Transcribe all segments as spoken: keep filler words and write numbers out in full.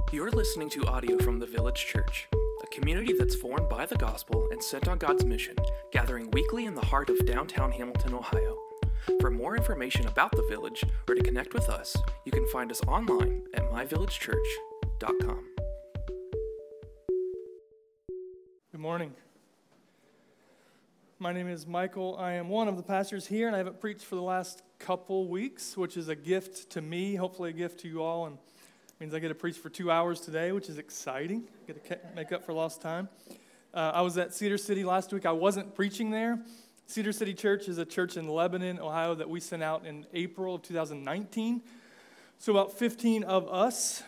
You're listening to audio from the Village Church, a community that's formed by the gospel and sent on God's mission, gathering weekly in the heart of downtown Hamilton, Ohio. For more information about the Village or to connect with us, you can find us online at my village church dot com. Good morning. My name is Michael. I am one of the pastors here, and I haven't preached for the last couple weeks, which is a gift to me, hopefully a gift to you all, and means I get to preach for two hours today, which is exciting. I get to make up for lost time. Uh, I was at Cedar City last week. I wasn't preaching there. Cedar City Church is a church in Lebanon, Ohio, that we sent out in April of two thousand nineteen. So about fifteen of us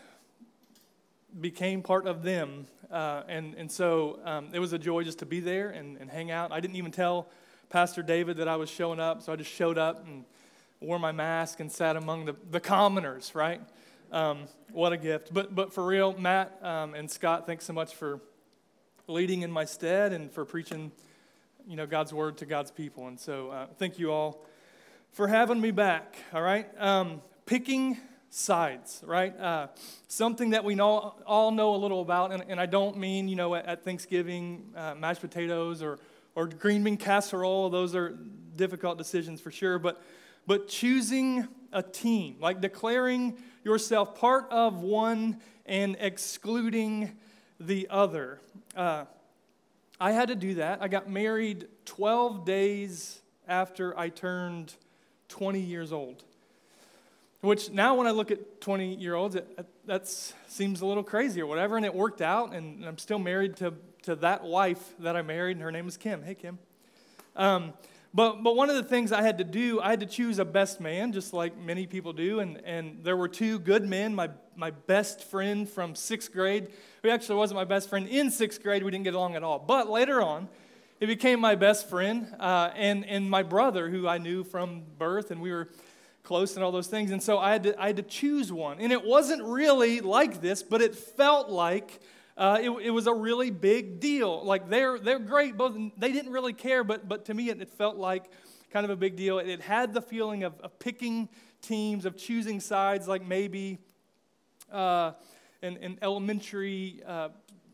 became part of them. Uh, and, and so um, it was a joy just to be there and, and hang out. I didn't even tell Pastor David that I was showing up, so I just showed up and wore my mask and sat among the, the commoners, right? Um, what a gift. But but for real, Matt um, and Scott, thanks so much for leading in my stead and for preaching, you know, God's word to God's people. And so uh, thank you all for having me back, all right? Um, picking sides, right? Uh, something that we know, all know a little about, and, and I don't mean, you know, at, at Thanksgiving, uh, mashed potatoes or, or green bean casserole. Those are difficult decisions for sure, but but choosing a team, like declaring yourself part of one and excluding the other. Uh, I had to do that. I got married twelve days after I turned twenty years old, which now when I look at twenty-year-olds, that seems a little crazy or whatever, and it worked out, and I'm still married to, to that wife that I married, and her name is Kim. Hey, Kim. Um, But but one of the things I had to do, I had to choose a best man, just like many people do, and, and there were two good men. My my best friend from sixth grade, who actually wasn't my best friend in sixth grade, we didn't get along at all. But later on, he became my best friend, uh, and and my brother, who I knew from birth, and we were close and all those things. And so I had to I had to choose one, and it wasn't really like this, but it felt like. Uh, it, it was a really big deal. Like they're they're great. Both they didn't really care, but but to me it, it felt like kind of a big deal. It, it had the feeling of, of picking teams, of choosing sides, like maybe uh, an, an elementary uh,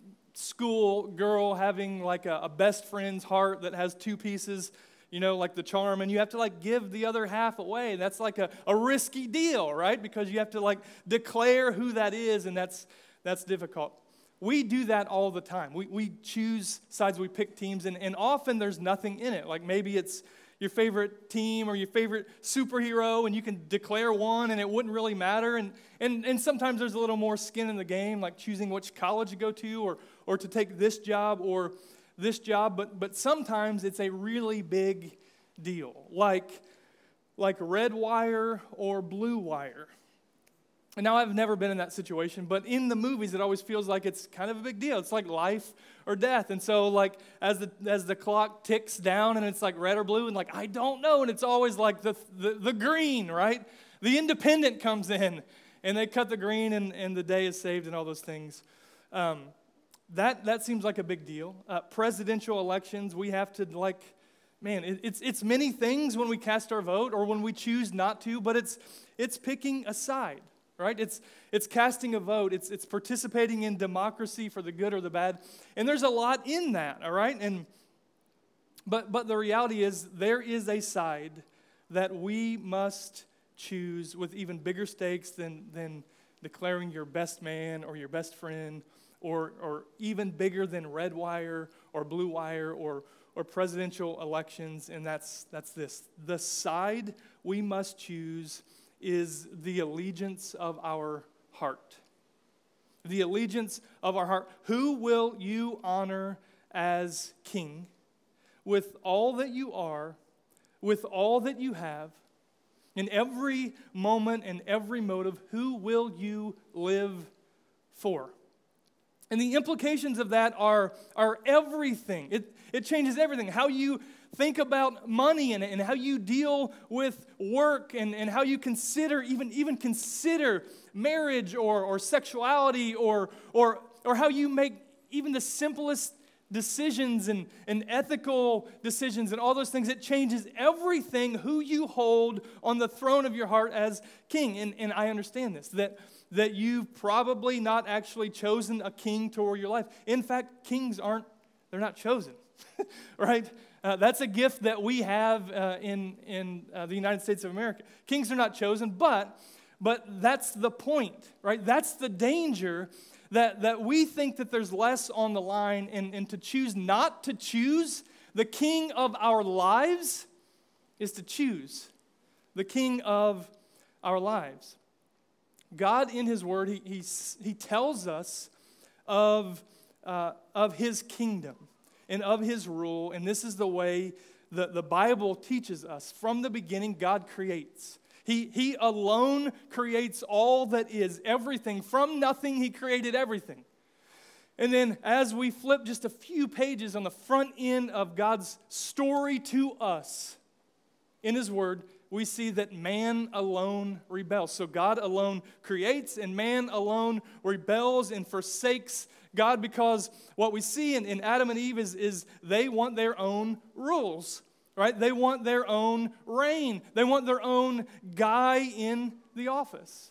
school girl having like a, a best friend's heart that has two pieces, you know, like the charm, and you have to like give the other half away. That's like a, a risky deal, right? Because you have to like declare who that is, and that's that's difficult. We do that all the time. We we choose sides, we pick teams, and, and often there's nothing in it. Like maybe it's your favorite team or your favorite superhero, and you can declare one, and it wouldn't really matter. And and and sometimes there's a little more skin in the game, like choosing which college to go to, or or to take this job or this job. But but sometimes it's a really big deal, like like red wire or blue wire. And now I've never been in that situation, but in the movies, it always feels like it's kind of a big deal. It's like life or death. And so like as the as the clock ticks down and it's like red or blue, and like, I don't know. And it's always like the the, the green, right? The independent comes in and they cut the green and, and the day is saved and all those things. Um, that that seems like a big deal. Uh, presidential elections, we have to like, man, it, it's it's many things when we cast our vote or when we choose not to, but it's it's picking a side. Right? It's it's casting a vote. It's it's participating in democracy for the good or the bad. And there's a lot in that, all right? And but but the reality is there is a side that we must choose with even bigger stakes than than declaring your best man or your best friend, or or even bigger than red wire or blue wire or or presidential elections, and that's that's this. The side we must choose is the allegiance of our heart. The allegiance of our heart. Who will you honor as king with all that you are, with all that you have, in every moment and every motive? Who will you live for? And the implications of that are, are everything. It, it changes everything. How you think about money and, and how you deal with work and, and how you consider, even, even consider marriage or, or sexuality or, or, or how you make even the simplest decisions and, and ethical decisions and all those things. It changes everything who you hold on the throne of your heart as king. And, and I understand this, that, that you've probably not actually chosen a king to rule your life. In fact, kings aren't, they're not chosen, right? Uh, that's a gift that we have uh, in, in uh, the United States of America. Kings are not chosen, but, but that's the point, right? That's the danger. That, that we think that there's less on the line, and, and to choose not to choose the king of our lives is to choose the king of our lives. God in his word, he, he, he tells us of, uh, of his kingdom and of his rule, and this is the way the, the Bible teaches us. From the beginning, God creates. He, he alone creates all that is, everything. From nothing, he created everything. And then as we flip just a few pages on the front end of God's story to us, in his word, we see that man alone rebels. So God alone creates, and man alone rebels and forsakes God, because what we see in, in Adam and Eve is, is they want their own rules. Right? They want their own reign. They want their own guy in the office.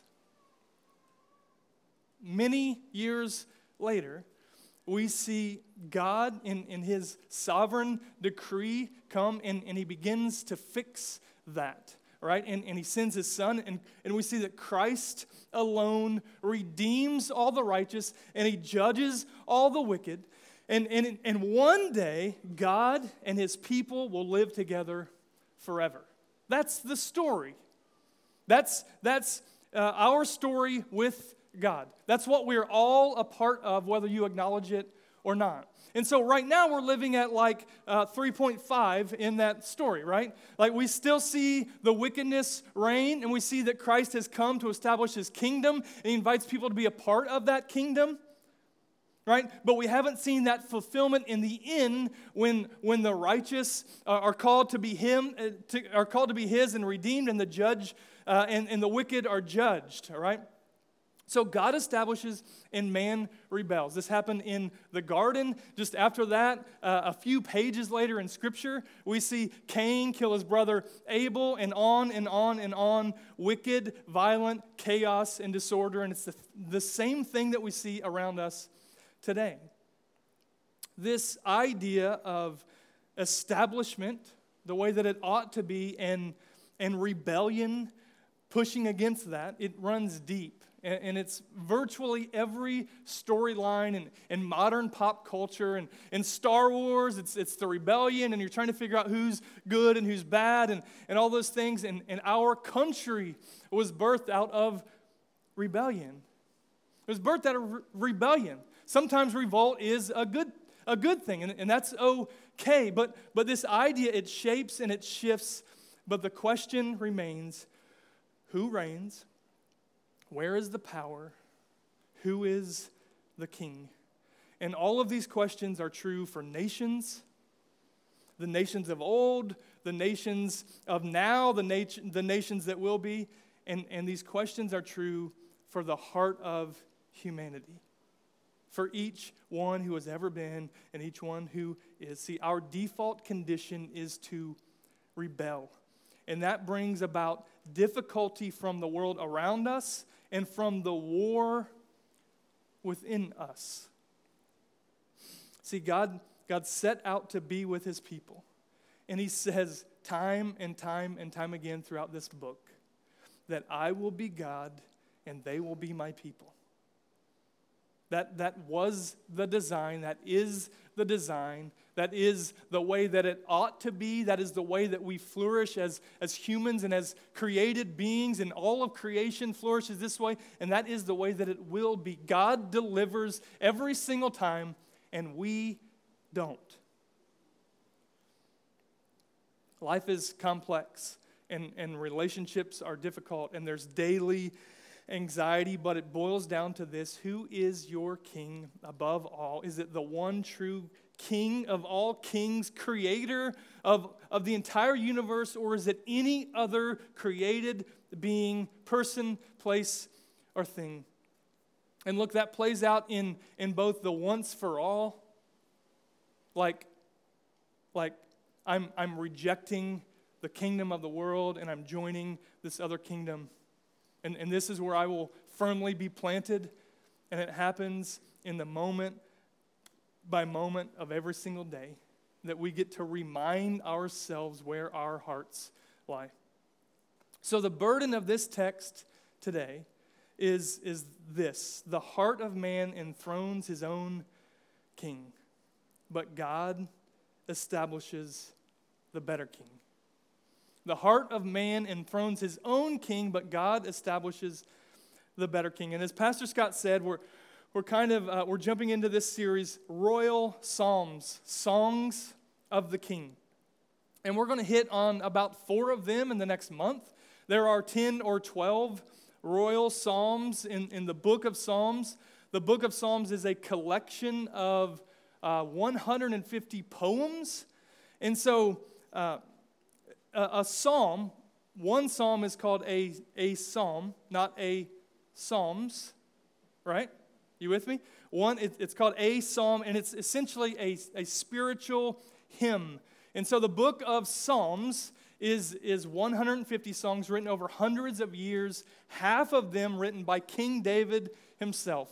Many years later, we see God in, in his sovereign decree come, and, and he begins to fix that. Right? And, and he sends his son, and, and we see that Christ alone redeems all the righteous, and he judges all the wicked. And, and, and one day, God and his people will live together forever. That's the story. That's, that's uh, our story with God. That's what we're all a part of, whether you acknowledge it or not. And so right now we're living at like uh, three point five in that story, right? Like we still see the wickedness reign, and we see that Christ has come to establish his kingdom, and he invites people to be a part of that kingdom. Right? But we haven't seen that fulfillment in the end when, when the righteous are, are called to be him, uh, to, are called to be his and redeemed, and the judge uh, and, and the wicked are judged. All right? So God establishes and man rebels. This happened in the garden. Just after that, uh, a few pages later in Scripture, we see Cain kill his brother Abel, and on and on and on. Wicked, violent, chaos, and disorder. And it's the, the same thing that we see around us today. This idea of establishment, the way that it ought to be, and, and rebellion, pushing against that, it runs deep. And, and it's virtually every storyline in, in modern pop culture. And in Star Wars, it's, it's the rebellion, and you're trying to figure out who's good and who's bad, and, and all those things. And, and our country was birthed out of rebellion. It was birthed out of re- rebellion. Sometimes revolt is a good a good thing, and, and that's okay. But, but this idea, it shapes and it shifts, but the question remains, who reigns? Where is the power? Who is the king? And all of these questions are true for nations, the nations of old, the nations of now, the, nat- the nations that will be, and, and these questions are true for the heart of humanity. For each one who has ever been and each one who is. See, our default condition is to rebel. And that brings about difficulty from the world around us and from the war within us. See, God, God set out to be with his people. And he says time and time and time again throughout this book that I will be God and they will be my people. That, that was the design, that is the design, that is the way that it ought to be, that is the way that we flourish as, as humans and as created beings, and all of creation flourishes this way, and that is the way that it will be. God delivers every single time, and we don't. Life is complex, and, and relationships are difficult, and there's daily anxiety, but it boils down to this: who is your king above all? Is it the one true king of all kings, creator of, of the entire universe, or is it any other created being, person, place, or thing? And look, that plays out in, in both the once for all like, like I'm, I'm rejecting the kingdom of the world and I'm joining this other kingdom. And, and this is where I will firmly be planted. And it happens in the moment by moment of every single day that we get to remind ourselves where our hearts lie. So the burden of this text today is, is this: the heart of man enthrones his own king, but God establishes the better king. The heart of man enthrones his own king, but God establishes the better king. And as Pastor Scott said, we're we're kind of uh, we're jumping into this series, Royal Psalms, Songs of the King, and we're going to hit on about four of them in the next month. There are ten or twelve royal psalms in, in the book of Psalms. The book of Psalms is a collection of uh, one hundred fifty poems. And so uh, a, a psalm, one psalm is called a, a psalm, not a psalms, right? You with me? One, it, it's called a psalm, and it's essentially a, a spiritual hymn. And so the book of Psalms is, is one hundred fifty songs written over hundreds of years, half of them written by King David himself.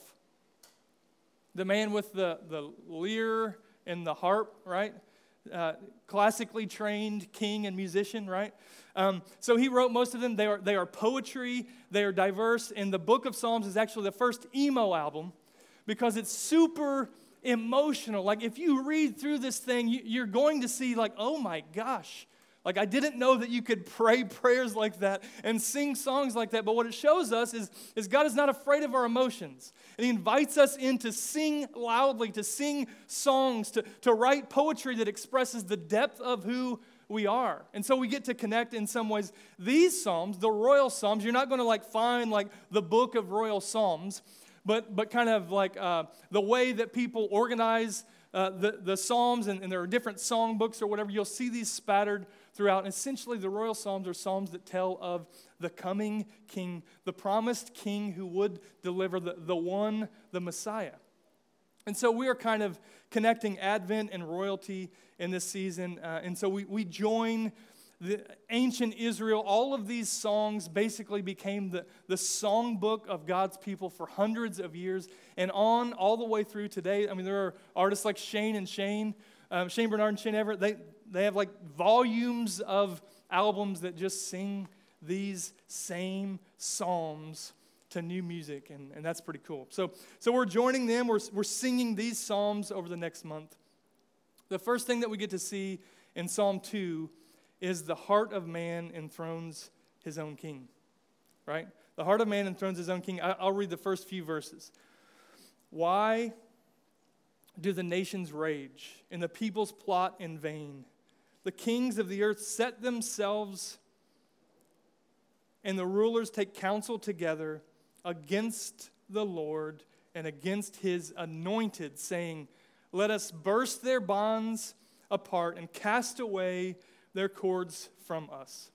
The man with the, the lyre and the harp, right? Uh, classically trained king and musician, right? Um, so he wrote most of them. They are, they are poetry. They are diverse. And the book of Psalms is actually the first emo album because it's super emotional. Like if you read through this thing, you, you're going to see like, oh my gosh. Like, I didn't know that you could pray prayers like that and sing songs like that. But what it shows us is, is God is not afraid of our emotions. And he invites us in to sing loudly, to sing songs, to, to write poetry that expresses the depth of who we are. And so we get to connect in some ways. These psalms, the royal psalms, you're not going to like find like the book of royal psalms, but, but kind of like uh, the way that people organize uh, the, the psalms, and, and there are different song books or whatever. You'll see these spattered throughout. And essentially, the royal psalms are psalms that tell of the coming king, the promised king who would deliver the, the one, the Messiah. And so we are kind of connecting Advent and royalty in this season. Uh, and so we, we join the ancient Israel. All of these songs basically became the, the songbook of God's people for hundreds of years and on all the way through today. I mean, there are artists like Shane and Shane, um, Shane Bernard and Shane Everett. They, they have like volumes of albums that just sing these same psalms to new music, and, and that's pretty cool. So, so we're joining them. We're, we're singing these psalms over the next month. The first thing that we get to see in Psalm two is the heart of man enthrones his own king, right? The heart of man enthrones his own king. I, I'll read the first few verses. Why do the nations rage and the peoples plot in vain? The kings of the earth set themselves, and the rulers take counsel together against the Lord and against his anointed, saying, let us burst their bonds apart and cast away their cords from us.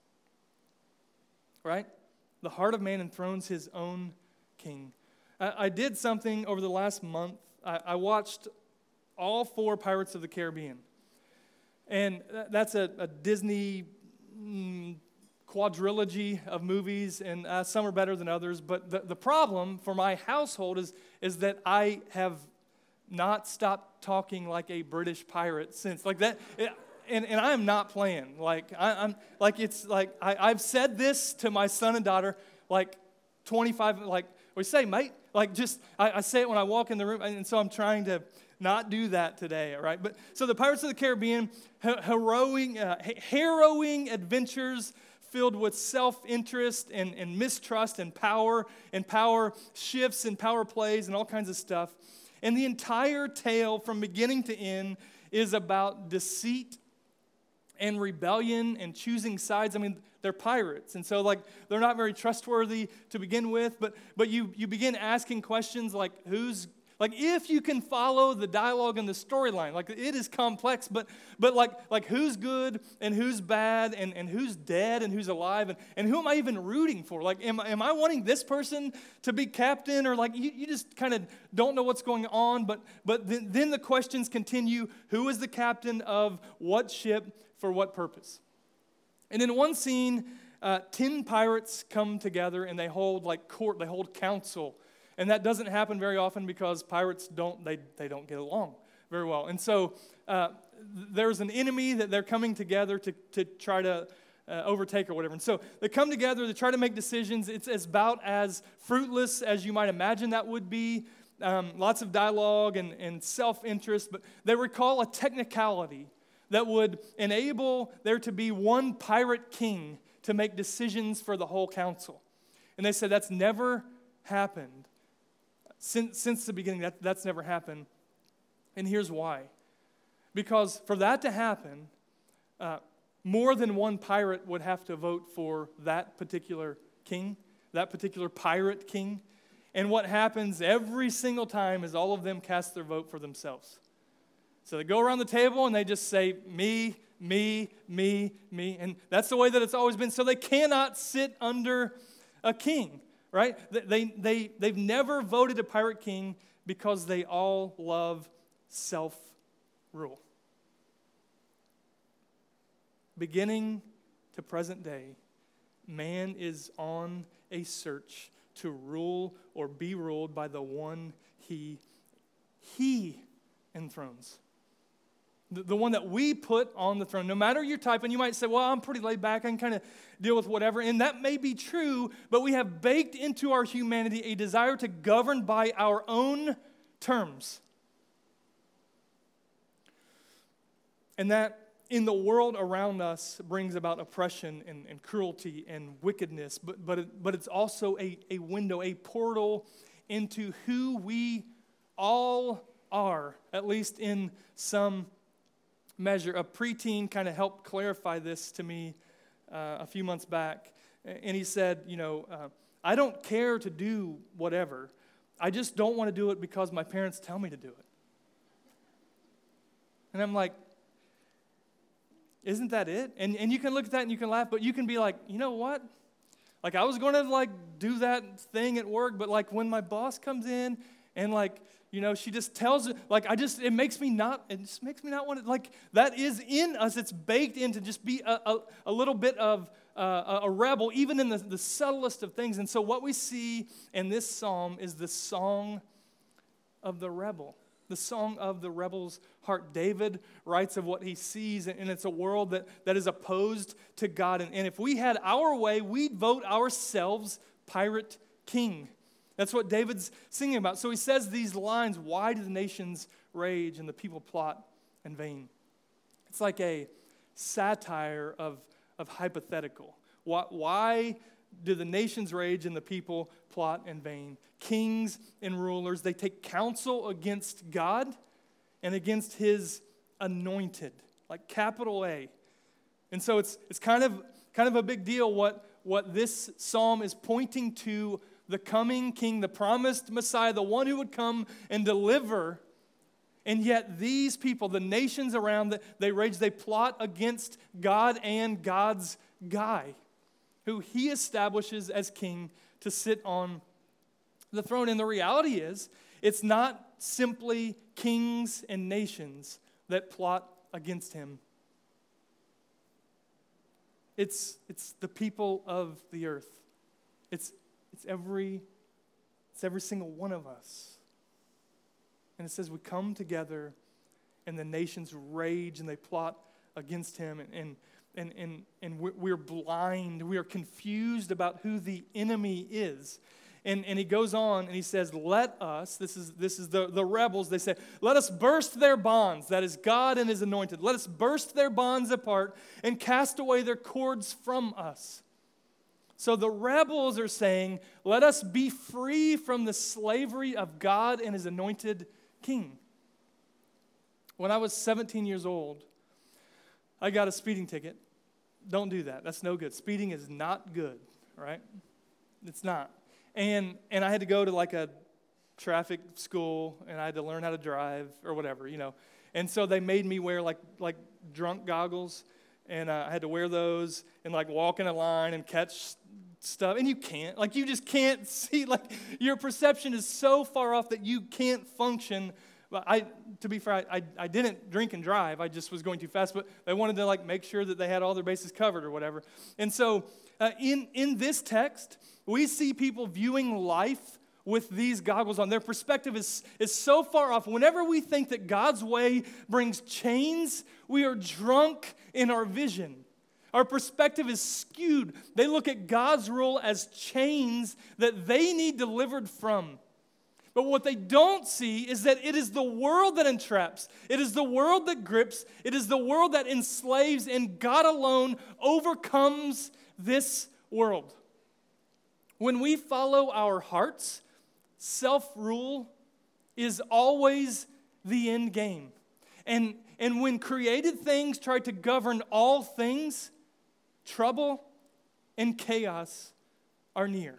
Right? The heart of man enthrones his own king. I, I did something over the last month. I, I watched all four Pirates of the Caribbean. And that's a, a Disney mm, quadrilogy of movies, and uh, some are better than others. But the, the problem for my household is, is that I have not stopped talking like a British pirate since. Like that, it, and, and I am not playing. Like, I, I'm, like it's like, I, I've said this to my son and daughter like twenty-five, like, we say, mate, like just, I, I say it when I walk in the room, and so I'm trying to not do that today, all right? But so the Pirates of the Caribbean, harrowing, uh, harrowing adventures filled with self-interest and, and mistrust and power, and power shifts and power plays and all kinds of stuff. And the entire tale from beginning to end is about deceit and rebellion and choosing sides. I mean, they're pirates, and so like they're not very trustworthy to begin with, but but you you begin asking questions like, who's Like if you can follow the dialogue and the storyline, like it is complex, but but like like who's good and who's bad and, and who's dead and who's alive and, and who am I even rooting for? Like am, am I wanting this person to be captain or like you, you just kind of don't know what's going on, but but then, then the questions continue, who is the captain of what ship for what purpose? And in one scene, uh, ten pirates come together and they hold like court, they hold council. And that doesn't happen very often because pirates don't, they, they don't get along very well. And so uh, there's an enemy that they're coming together to, to try to uh, overtake or whatever. And so they come together, they try to make decisions. It's about as fruitless as you might imagine that would be. Um, lots of dialogue and, and self-interest. But they recall a technicality that would enable there to be one pirate king to make decisions for the whole council. And they said that's never happened. Since, since the beginning, that, that's never happened. And here's why. Because for that to happen, uh, more than one pirate would have to vote for that particular king, that particular pirate king. And what happens every single time is all of them cast their vote for themselves. So they go around the table and they just say, me, me, me, me. And that's the way that it's always been. So they cannot sit under a king. Right? They, they, they've never voted a pirate king because they all love self-rule. Beginning to present day, man is on a search to rule or be ruled by the one he, he enthrones. The, the one that we put on the throne. No matter your type, and you might say, well, I'm pretty laid back, I can kind of deal with whatever, and that may be true, but we have baked into our humanity a desire to govern by our own terms. And that in the world around us brings about oppression and, and cruelty and wickedness, but but, it, but it's also a, a window, a portal into who we all are, at least in some measure. A preteen kind of helped clarify this to me uh, a few months back, and he said, you know, uh, I don't care to do whatever. I just don't want to do it because my parents tell me to do it. And I'm like, isn't that it? And and you can look at that and you can laugh, but you can be like, you know what? Like I was going to like do that thing at work, but like when my boss comes in and like, you know, she just tells it, like, I just, it makes me not, it just makes me not want to, like, that is in us. It's baked in to just be a, a, a little bit of uh, a rebel, even in the, the subtlest of things. And so what we see in this psalm is the song of the rebel, the song of the rebel's heart. David writes of what he sees, and it's a world that, that is opposed to God. And, and if we had our way, we'd vote ourselves pirate king. That's what David's singing about. So he says these lines, why do the nations rage and the people plot in vain? It's like a satire of, of hypothetical. Why, why do the nations rage and the people plot in vain? Kings and rulers, they take counsel against God and against his anointed, like capital A. And so it's it's kind of kind of a big deal what, what this psalm is pointing to. The coming king, the promised Messiah, the one who would come and deliver. And yet these people, the nations around, they rage, they plot against God and God's guy, who he establishes as king to sit on the throne. And the reality is, it's not simply kings and nations that plot against him. It's, it's the people of the earth. It's It's every, it's every single one of us. And it says we come together and the nations rage and they plot against him. And, and, and, and, and we're, we're blind. We are confused about who the enemy is. And, and he goes on and he says, let us, this is, this is the, the rebels, they say, let us burst their bonds, that is God and his anointed. Let us burst their bonds apart and cast away their cords from us. So the rebels are saying, let us be free from the slavery of God and his anointed king. When I was seventeen years old, I got a speeding ticket. Don't do that. That's no good. Speeding is not good, right? It's not. And and I had to go to like a traffic school, and I had to learn how to drive or whatever, you know. And so they made me wear like like drunk goggles, and uh, I had to wear those and like walk in a line and catch stuff. And you can't, like you just can't see, like your perception is so far off that you can't function. But I, to be fair, I, I, I didn't drink and drive. I just was going too fast. But they wanted to like make sure that they had all their bases covered or whatever. And so uh, in in this text, we see people viewing life with these goggles on. Their perspective is, is so far off. Whenever we think that God's way brings chains, we are drunk in our vision. Our perspective is skewed. They look at God's rule as chains that they need delivered from. But what they don't see is that it is the world that entraps. It is the world that grips. It is the world that enslaves, and God alone overcomes this world. When we follow our hearts, self-rule is always the end game. And, and when created things try to govern all things, trouble and chaos are near.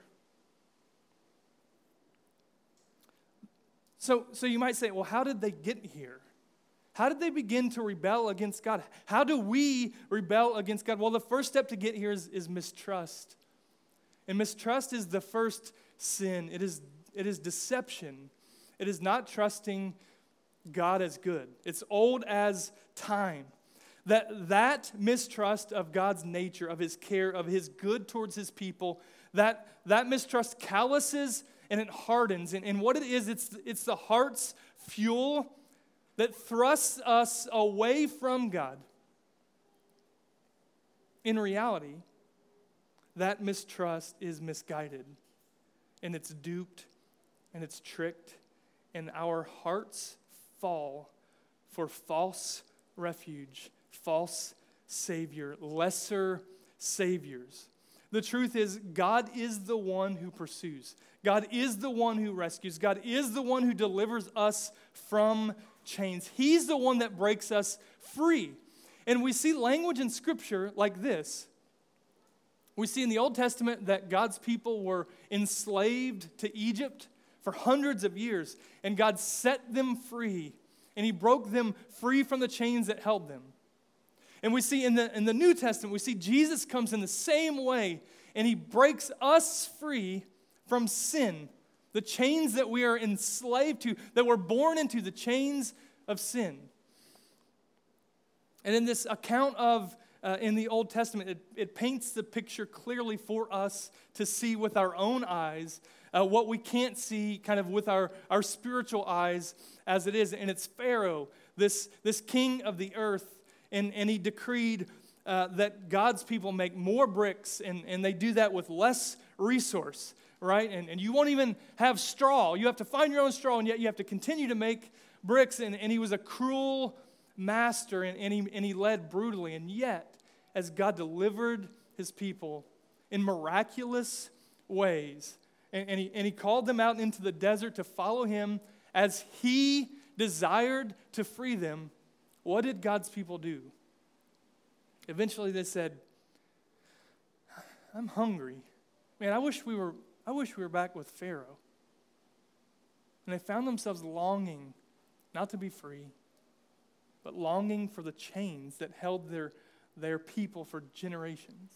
So, so you might say, well, how did they get here? How did they begin to rebel against God? How do we rebel against God? Well, the first step to get here is, is mistrust. And mistrust is the first sin. It is It is deception. It is not trusting God as good. It's old as time. That, that mistrust of God's nature, of his care, of his good towards his people, that, that mistrust calluses and it hardens. And, and what it is, it's, it's the heart's fuel that thrusts us away from God. In reality, that mistrust is misguided, and it's duped, and it's tricked, and our hearts fall for false refuge, false savior, lesser saviors. The truth is, God is the one who pursues. God is the one who rescues. God is the one who delivers us from chains. He's the one that breaks us free. And we see language in Scripture like this. We see in the Old Testament that God's people were enslaved to Egypt for hundreds of years, and God set them free, and he broke them free from the chains that held them. And we see in the, in the New Testament, we see Jesus comes in the same way, and he breaks us free from sin, the chains that we are enslaved to, that we're born into, the chains of sin. And in this account of Uh, in the Old Testament, it, it paints the picture clearly for us to see with our own eyes uh, what we can't see kind of with our, our spiritual eyes as it is. And it's Pharaoh, this, this king of the earth, and, and he decreed uh, that God's people make more bricks, and, and they do that with less resource, right? And, and you won't even have straw. You have to find your own straw, and yet you have to continue to make bricks. And, and he was a cruel master, and, and, he, and he led brutally. And yet, as God delivered his people in miraculous ways, and, and, he, and he called them out into the desert to follow him as he desired to free them, what did God's people do? Eventually they said, I'm hungry. Man, I wish we were, I wish we were back with Pharaoh. And they found themselves longing not to be free, but longing for the chains that held their, their people for generations.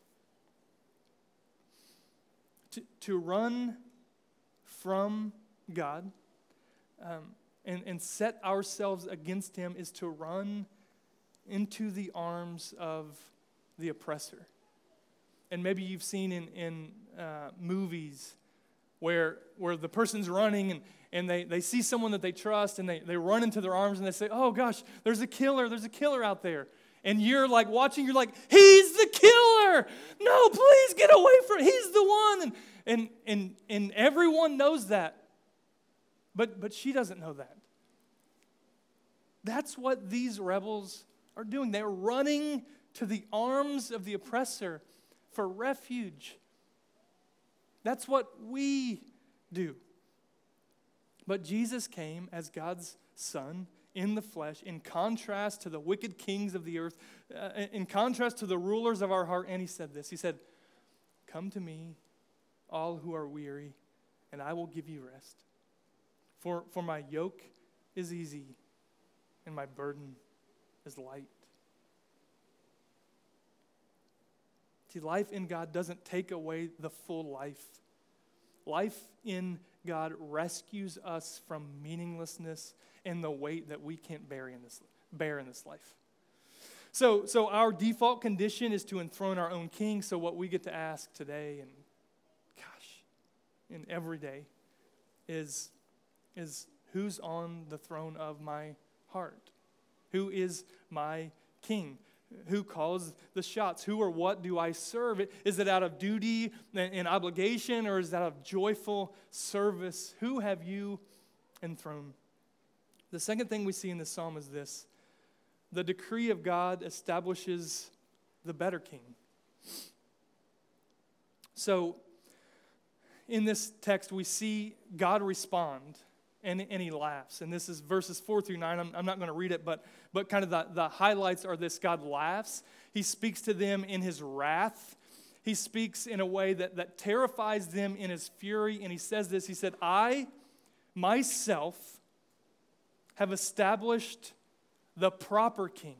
To, to run from God um, and, and set ourselves against him is to run into the arms of the oppressor. And maybe you've seen in, in uh, movies where where the person's running and, and they, they see someone that they trust and they, they run into their arms and they say, oh gosh, there's a killer, there's a killer out there. And you're like watching, you're like, he's the killer. No, please get away from him. He's the one. And and and, and everyone knows that. But but she doesn't know that. That's what these rebels are doing. They're running to the arms of the oppressor for refuge. That's what we do. But Jesus came as God's Son in the flesh, in contrast to the wicked kings of the earth, uh, in contrast to the rulers of our heart, and he said this. He said, come to me, all who are weary, and I will give you rest. For, for my yoke is easy and my burden is light. See, life in God doesn't take away the full life. Life in God rescues us from meaninglessness and the weight that we can't bear in this, bear in this life. So, so our default condition is to enthrone our own king. So what we get to ask today and, gosh, and every day is, is who's on the throne of my heart? Who is my king? Who calls the shots? Who or what do I serve? Is it out of duty and, and obligation, or is that out of joyful service? Who have you enthroned? The second thing we see in this psalm is this. The decree of God establishes the better king. So, in this text, we see God respond, and, and he laughs. And this is verses four through nine. I'm, I'm not going to read it, but, but kind of the, the highlights are this. God laughs. He speaks to them in his wrath. He speaks in a way that, that terrifies them in his fury. And he says this. He said, I, myself, have established the proper king.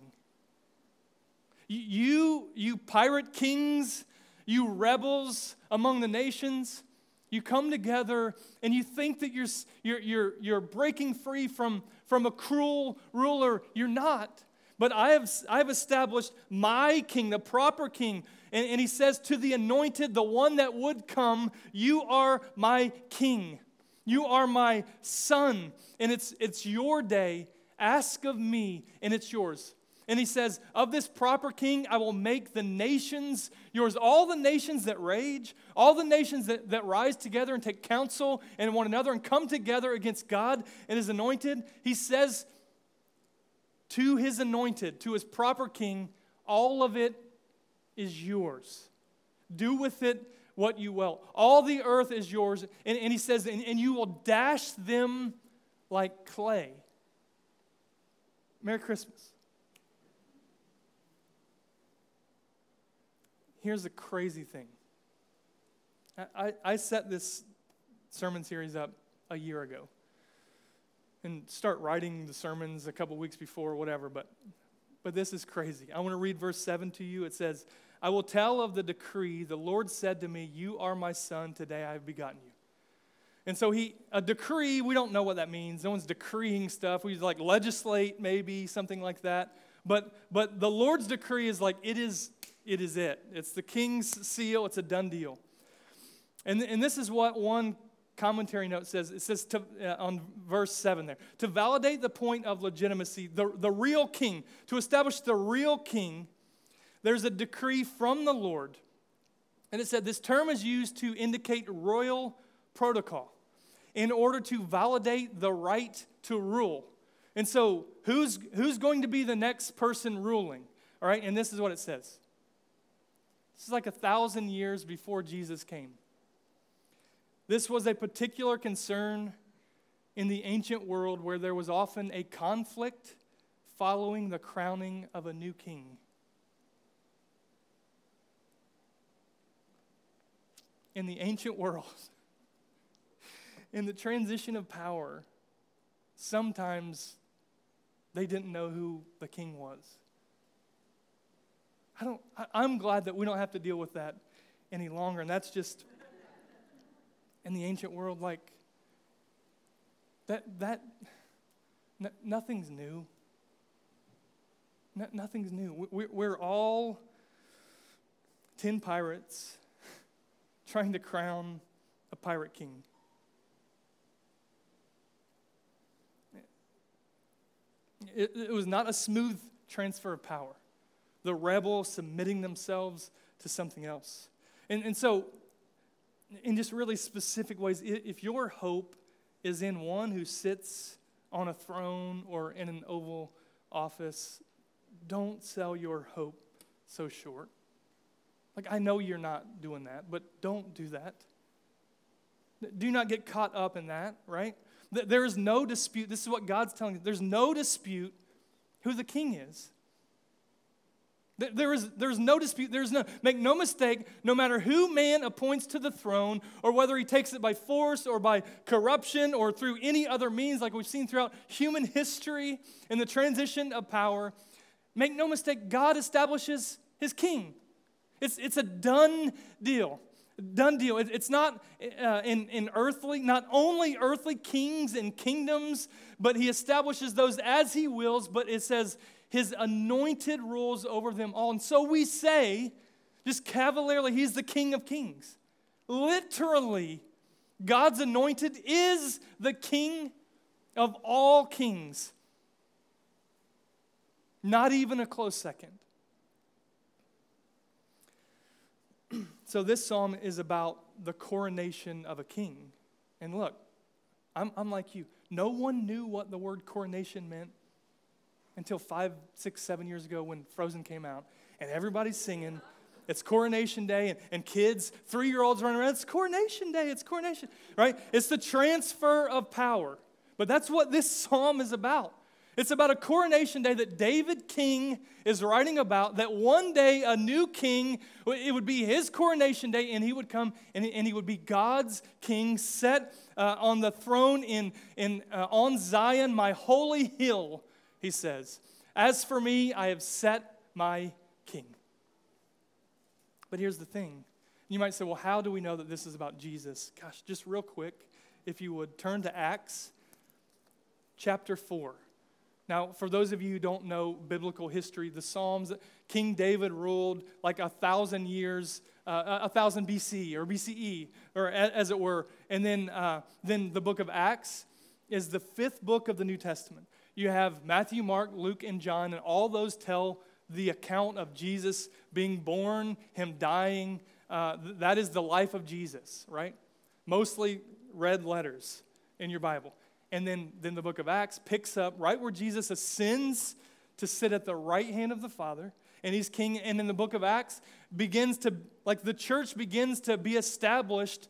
You, you pirate kings, you rebels among the nations, you come together and you think that you're, you're, you're, you're breaking free from, from a cruel ruler. You're not. But I have, I have established my king, the proper king. And, and he says to the anointed, the one that would come, you are my king. You are my son. And it's, it's your day. Ask of me, and it's yours. And he says, of this proper king, I will make the nations yours. All the nations that rage, all the nations that, that rise together and take counsel in one another and come together against God and his anointed, he says to his anointed, to his proper king, all of it is yours. Do with it what you will. All the earth is yours. And, and he says, and, and you will dash them like clay. Merry Christmas. Here's the crazy thing. I, I set this sermon series up a year ago and start writing the sermons a couple weeks before, whatever, but, but this is crazy. I want to read verse seven to you. It says, I will tell of the decree. The Lord said to me, you are my son. Today I have begotten you. And so he, a decree, we don't know what that means. No one's decreeing stuff. We like legislate, maybe, something like that. But but the Lord's decree is like, it is it is it. It's the king's seal. It's a done deal. And, and this is what one commentary note says. It says to, uh, on verse seven there, to validate the point of legitimacy, the, the real king, to establish the real king, there's a decree from the Lord. And it said this term is used to indicate royal protocol in order to validate the right to rule. And so who's, who's going to be the next person ruling? All right, and this is what it says. This is like a thousand years before Jesus came. This was a particular concern in the ancient world where there was often a conflict following the crowning of a new king. In the ancient world, in the transition of power, sometimes they didn't know who the king was. I don't, I, I'm glad that we don't have to deal with that any longer. And that's just, in the ancient world, like, that, that n- nothing's new. N- nothing's new. We, we're all ten pirates trying to crown a pirate king. It, it was not a smooth transfer of power. The rebels submitting themselves to something else. And, and so, in just really specific ways, if your hope is in one who sits on a throne or in an Oval Office, don't sell your hope so short. Like, I know you're not doing that, but don't do that. Do not get caught up in that, right? There is no dispute. This is what God's telling you. There's no dispute who the king is. There is there's no dispute. There's no make no mistake. No matter who man appoints to the throne, or whether he takes it by force or by corruption or through any other means, like we've seen throughout human history in the transition of power, make no mistake. God establishes His king. It's it's a done deal. Done deal. It, it's not uh, in in earthly, not only earthly kings and kingdoms, but He establishes those as He wills. But it says His anointed rules over them all. And so we say, just cavalierly, He's the King of Kings. Literally, God's anointed is the King of all kings. Not even a close second. So this psalm is about the coronation of a king. And look, I'm, I'm like you. No one knew what the word coronation meant until five, six, seven years ago when Frozen came out. And everybody's singing, it's Coronation Day, and, and kids, three-year-olds running around, it's Coronation Day, it's Coronation, right? It's the transfer of power. But that's what this psalm is about. It's about a coronation day that David King is writing about, that one day a new king, it would be his coronation day, and he would come and he, and he would be God's king, set uh, on the throne in, in uh, on Zion, my holy hill, he says. As for me, I have set my king. But here's the thing. You might say, well, how do we know that this is about Jesus? Gosh, just real quick, if you would, turn to Acts chapter four. Now, for those of you who don't know biblical history, the Psalms, King David ruled like a thousand years, uh, a thousand B C or B C E, or as it were. And then, uh, then the book of Acts is the fifth book of the New Testament. You have Matthew, Mark, Luke, and John, and all those tell the account of Jesus being born, Him dying. Uh, th- that is the life of Jesus, right? Mostly red letters in your Bible. And then, then the book of Acts picks up right where Jesus ascends to sit at the right hand of the Father, and He's king. And in the book of Acts begins to, like the church begins to be established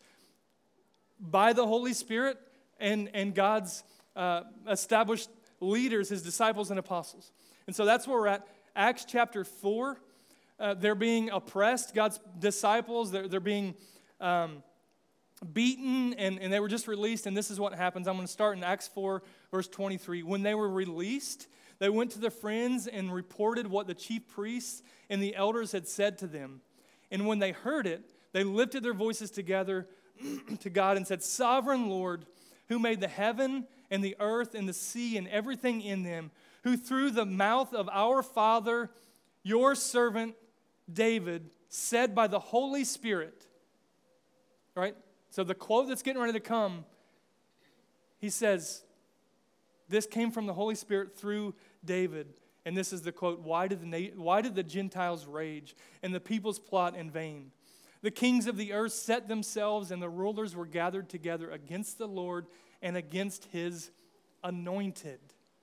by the Holy Spirit and, and God's uh, established leaders, His disciples and apostles. And so that's where we're at. Acts chapter four, uh, they're being oppressed. God's disciples, they're, they're being um, beaten, and, and they were just released, and this is what happens. I'm going to start in Acts four, verse twenty-three. When they were released, they went to their friends and reported what the chief priests and the elders had said to them. And when they heard it, they lifted their voices together to God and said, Sovereign Lord, who made the heaven and the earth and the sea and everything in them, who through the mouth of our father, your servant David, said by the Holy Spirit, right? So the quote that's getting ready to come, he says, this came from the Holy Spirit through David. And this is the quote, why did the, na- why did the Gentiles rage and the peoples plot in vain? The kings of the earth set themselves, and the rulers were gathered together against the Lord and against His anointed.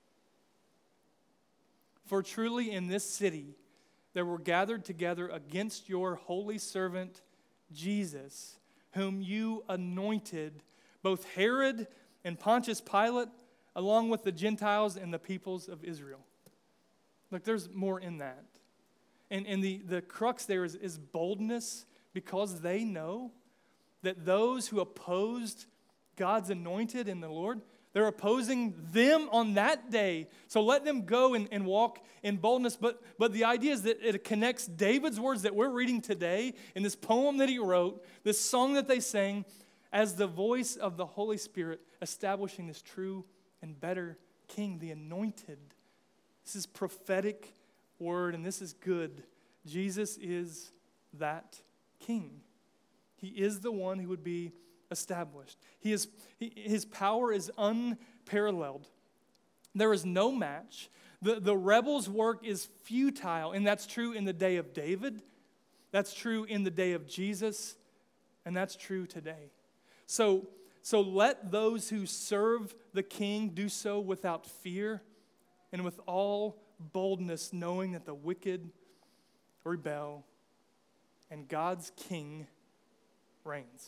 For truly in this city there were gathered together against your holy servant Jesus, whom you anointed, both Herod and Pontius Pilate, along with the Gentiles and the peoples of Israel. Look, there's more in that. And, and the, the crux there is, is boldness, because they know that those who opposed God's anointed in the Lord, they're opposing them on that day. So let them go and, and walk in boldness. But, but the idea is that it connects David's words that we're reading today in this poem that he wrote, this song that they sang, as the voice of the Holy Spirit establishing this true and better king, the anointed. This is prophetic word, and this is good. Jesus is that king. He is the one who would be established. He is, he, his power is unparalleled. There is no match. The, the rebels' work is futile, and that's true in the day of David. That's true in the day of Jesus, and that's true today. So, so let those who serve the King do so without fear and with all boldness, knowing that the wicked rebel and God's King reigns.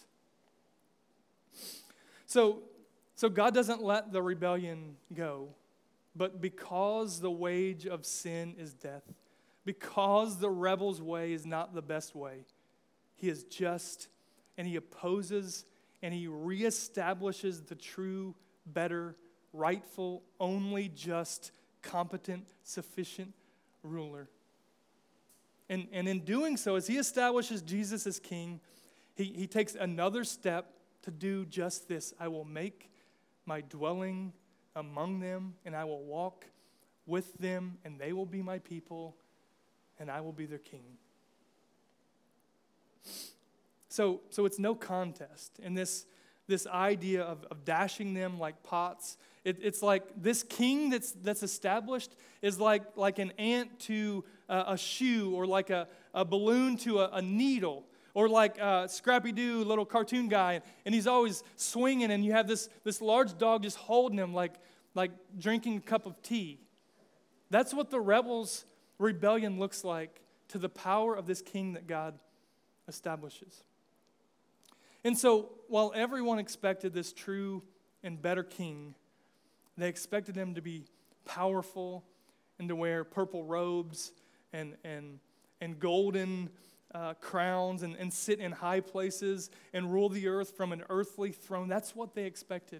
So, so God doesn't let the rebellion go, but because the wage of sin is death, because the rebel's way is not the best way. He is just, and he opposes, and he reestablishes the true, better, rightful, only just, competent, sufficient ruler. And, and in doing so, as he establishes Jesus as king, he, he takes another step to do just this. I will make my dwelling among them, and I will walk with them, and they will be my people, and I will be their king. So, so it's no contest. And this, this idea of, of dashing them like pots, it, it's like this king that's, that's established is like, like an ant to uh, a shoe, or like a, a balloon to a, a needle, or like uh, Scrappy-Doo, little cartoon guy, and he's always swinging, and you have this, this large dog just holding him like, like drinking a cup of tea. That's what the rebels' rebellion looks like to the power of this king that God establishes. And so, while everyone expected this true and better king, they expected him to be powerful and to wear purple robes and and and golden uh, crowns and, and sit in high places and rule the earth from an earthly throne. That's what they expected.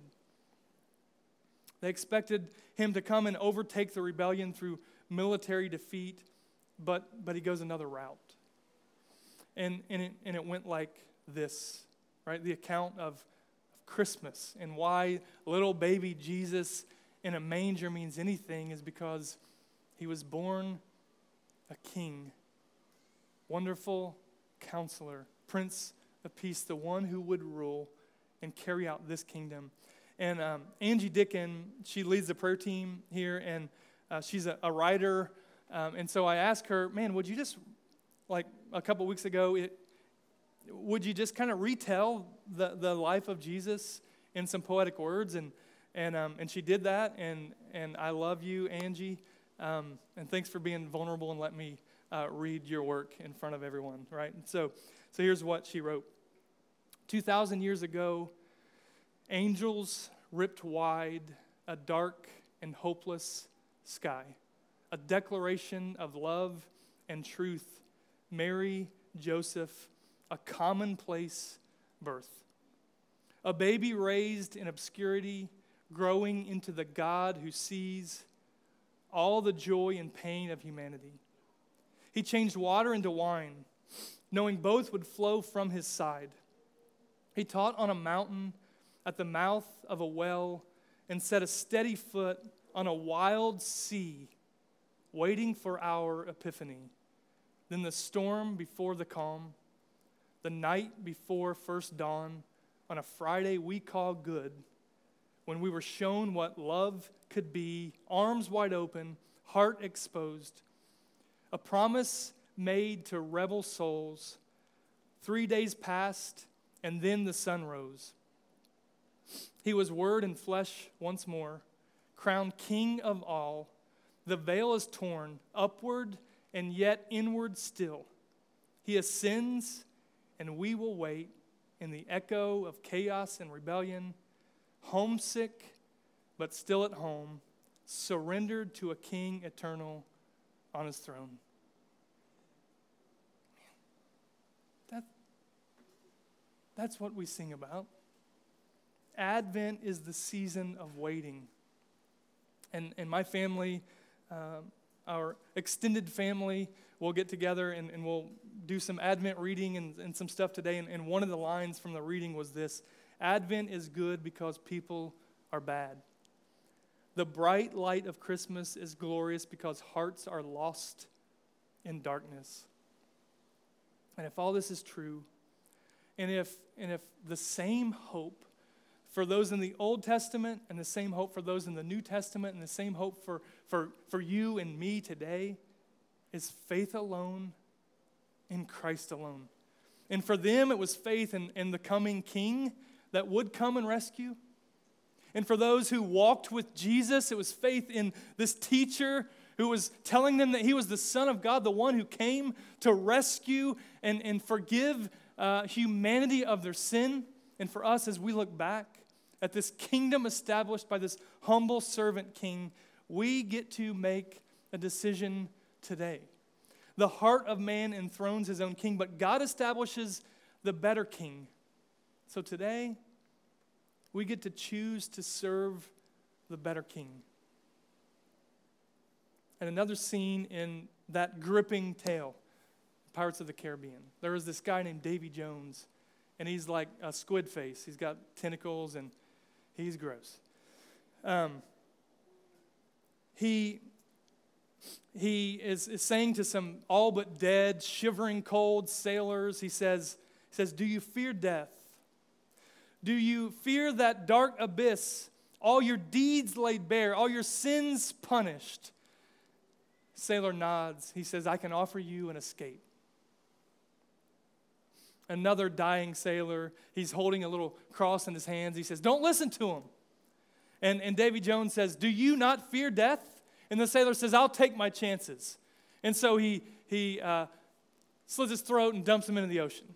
They expected him to come and overtake the rebellion through military defeat, but but he goes another route. And and it, and it went like this, right? The account of, of Christmas and why little baby Jesus in a manger means anything is because he was born a king, wonderful counselor, Prince of Peace, the one who would rule and carry out this kingdom. And um, Angie Dickin, she leads the prayer team here, and uh, she's a, a writer. Um, and so I asked her, man, would you just, like a couple weeks ago, it, would you just kind of retell the, the life of Jesus in some poetic words? And and um, and she did that, and and I love you, Angie. Um, and thanks for being vulnerable and let me uh, read your work in front of everyone, right? And so, so here's what she wrote. two thousand years ago, angels ripped wide a dark and hopeless sky, a declaration of love and truth. Mary, Joseph, a commonplace birth. A baby raised in obscurity, growing into the God who sees all the joy and pain of humanity. He changed water into wine, knowing both would flow from his side. He taught on a mountain at the mouth of a well and set a steady foot on a wild sea, waiting for our epiphany. Then the storm before the calm, the night before first dawn, on a Friday we call good, when we were shown what love could be, arms wide open, heart exposed, a promise made to rebel souls. Three days passed, and then the sun rose. He was word and flesh once more, crowned king of all. The veil is torn, upward and yet inward still. He ascends, and we will wait in the echo of chaos and rebellion, homesick, but still at home, surrendered to a king eternal on his throne. That, that's what we sing about. Advent is the season of waiting. And, and my family, um, our extended family, will get together and, and we'll do some Advent reading and, and some stuff today. And, and one of the lines from the reading was this: Advent is good because people are bad. The bright light of Christmas is glorious because hearts are lost in darkness. And if all this is true, and if and if the same hope for those in the Old Testament and the same hope for those in the New Testament and the same hope for, for, for you and me today is faith alone in Christ alone. And for them, it was faith in, in the coming King that would come and rescue. And for those who walked with Jesus, it was faith in this teacher who was telling them that he was the Son of God, the one who came to rescue and, and forgive uh, humanity of their sin. And for us, as we look back at this kingdom established by this humble servant king, we get to make a decision today. The heart of man enthrones his own king, but God establishes the better king. So today, we get to choose to serve the better king. And another scene in that gripping tale, Pirates of the Caribbean. There was this guy named Davy Jones, and he's like a squid face. He's got tentacles, and he's gross. Um, he he is, is saying to some all but dead, shivering cold sailors, he says, he says, "Do you fear death? Do you fear that dark abyss, all your deeds laid bare, all your sins punished?" Sailor nods. He says, "I can offer you an escape." Another dying sailor, he's holding a little cross in his hands. He says, "Don't listen to him." And, and Davy Jones says, "Do you not fear death?" And the sailor says, "I'll take my chances." And so he, he uh, slits his throat and dumps him into the ocean.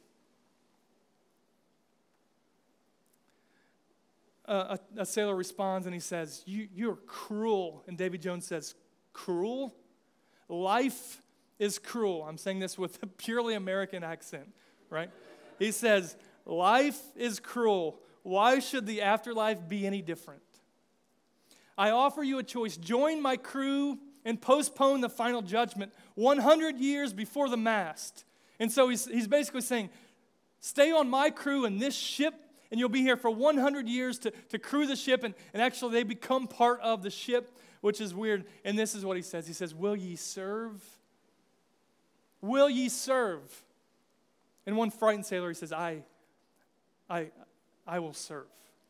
Uh, a, a sailor responds and he says, you, you're cruel. And Davy Jones says, "Cruel? Life is cruel." I'm saying this with a purely American accent, right? He says, "Life is cruel. Why should the afterlife be any different? I offer you a choice. Join my crew and postpone the final judgment one hundred years before the mast." And so he's, he's basically saying, stay on my crew in this ship, and you'll be here for one hundred years to, to crew the ship. And, and actually, they become part of the ship, which is weird. And this is what he says. He says, "Will ye serve? Will ye serve?" And one frightened sailor, he says, I, I, I will serve.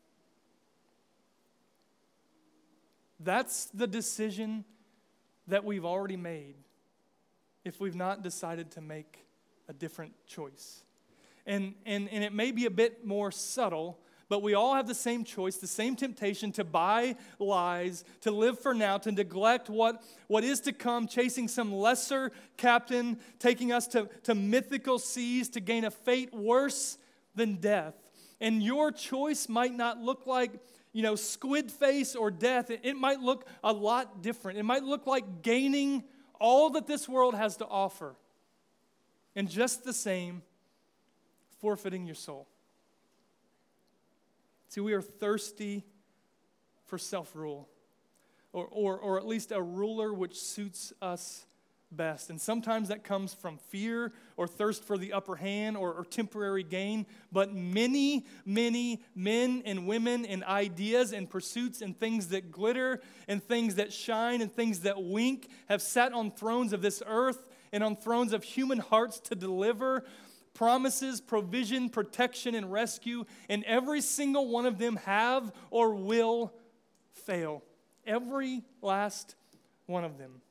That's the decision that we've already made if we've not decided to make a different choice. And, and, and it may be a bit more subtle, but we all have the same choice, the same temptation to buy lies, to live for now, to neglect what, what is to come, chasing some lesser captain, taking us to, to mythical seas to gain a fate worse than death. And your choice might not look like, you know, squid face or death. It, it might look a lot different. It might look like gaining all that this world has to offer, and just the same, forfeiting your soul. See, we are thirsty for self-rule, or, or, or at least a ruler which suits us best. And sometimes that comes from fear or thirst for the upper hand or, or temporary gain. But many, many men and women and ideas and pursuits and things that glitter and things that shine and things that wink have sat on thrones of this earth and on thrones of human hearts to deliver promises, provision, protection, and rescue, and every single one of them have or will fail. Every last one of them.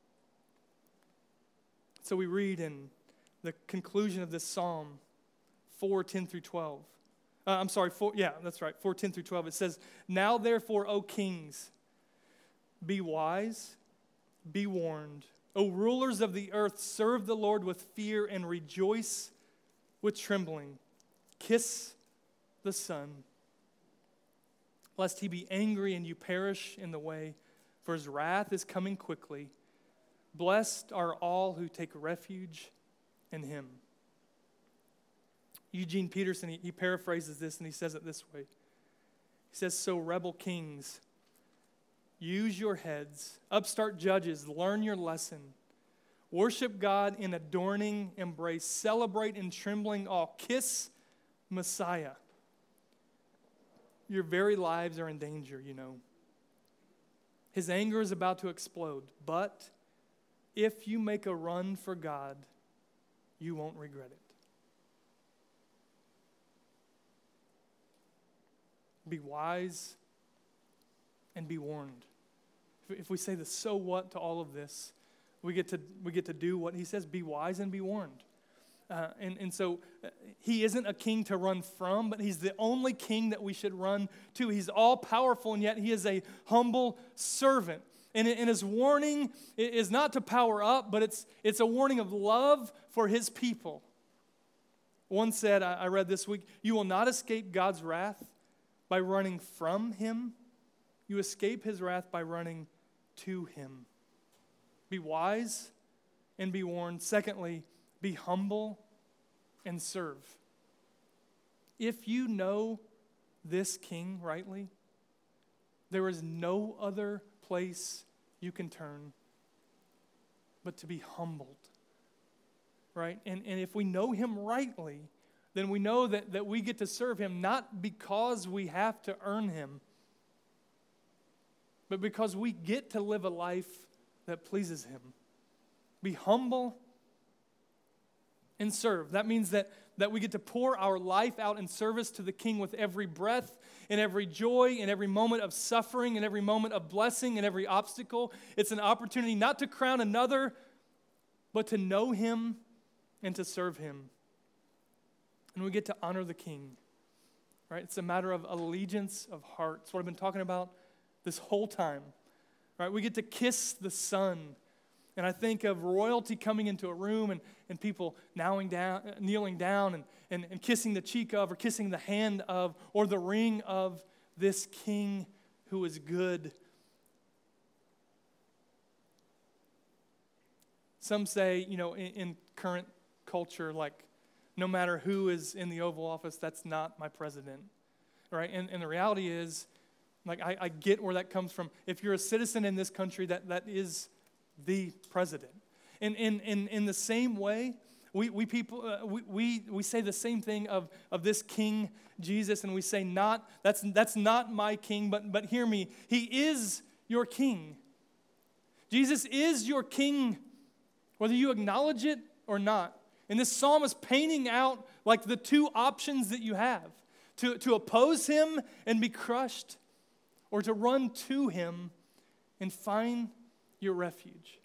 So we read in the conclusion of this psalm, four ten through twelve. Uh, I'm sorry, four, yeah, that's right, four ten through twelve. It says, "Now therefore, O kings, be wise, be warned. O rulers of the earth, serve the Lord with fear and rejoice with trembling. Kiss the Son, lest he be angry and you perish in the way, for his wrath is coming quickly. Blessed are all who take refuge in him." Eugene Peterson, he, he paraphrases this and he says it this way. He says, "So rebel kings, use your heads. Upstart judges, learn your lesson. Worship God in adorning embrace. Celebrate in trembling awe. Kiss Messiah. Your very lives are in danger, you know. His anger is about to explode, but if you make a run for God, you won't regret it." Be wise and be warned. If we say the so what to all of this, we get to we get to do what he says, be wise and be warned. Uh, and, and so uh, he isn't a king to run from, but he's the only king that we should run to. He's all powerful, and yet he is a humble servant. And, and his warning is not to power up, but it's, it's a warning of love for his people. One said, I, I read this week, "You will not escape God's wrath by running from him. You escape his wrath by running to him." Be wise and be warned. Secondly, be humble and serve. If you know this King rightly, there is no other place you can turn but to be humbled, right? And, and if we know him rightly, then we know that, that we get to serve him not because we have to earn him, but because we get to live a life that pleases him. Be humble and serve. That means that, that we get to pour our life out in service to the King with every breath, in every joy, in every moment of suffering, in every moment of blessing, in every obstacle. It's an opportunity not to crown another, but to know him and to serve him. And we get to honor the King, right? It's a matter of allegiance of heart. It's what I've been talking about this whole time, right? We get to kiss the Son. And I think of royalty coming into a room and, and people kneeling down, kneeling down and, and, and kissing the cheek of or kissing the hand of or the ring of this King who is good. Some say, you know, in, in current culture, like, no matter who is in the Oval Office, that's not my president, right? And, and the reality is, like, I, I get where that comes from. If you're a citizen in this country, that, that is the president. And in, in, in the same way, we, we people uh, we, we we say the same thing of, of this King Jesus, and we say not that's that's not my king, but but hear me, he is your king. Jesus is your king, whether you acknowledge it or not. And this psalm is painting out like the two options that you have: to, to oppose him and be crushed, or to run to him and find your refuge.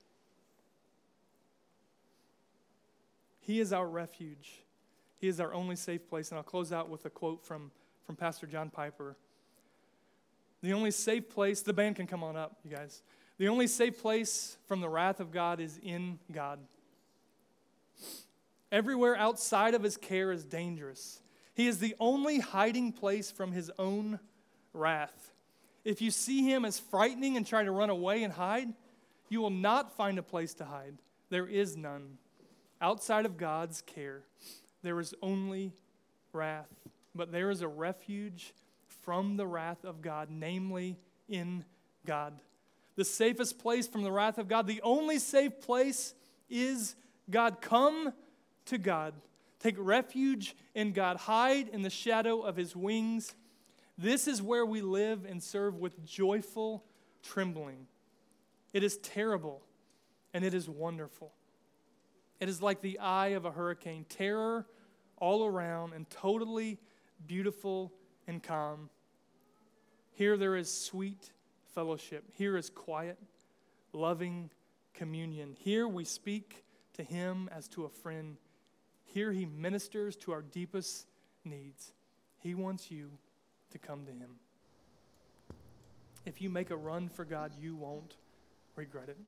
He is our refuge. He is our only safe place. And I'll close out with a quote from, from Pastor John Piper. The only safe place, the band can come on up, you guys. The only safe place from the wrath of God is in God. Everywhere outside of his care is dangerous. He is the only hiding place from his own wrath. If you see him as frightening and try to run away and hide, you will not find a place to hide. There is none. Outside of God's care, there is only wrath. But there is a refuge from the wrath of God, namely in God. The safest place from the wrath of God, the only safe place is God. Come to God. Take refuge in God. Hide in the shadow of his wings. This is where we live and serve with joyful trembling. It is terrible and it is wonderful. It is like the eye of a hurricane, terror all around and totally beautiful and calm. Here there is sweet fellowship. Here is quiet, loving communion. Here we speak to him as to a friend. Here he ministers to our deepest needs. He wants you to come to him. If you make a run for God, you won't regret it.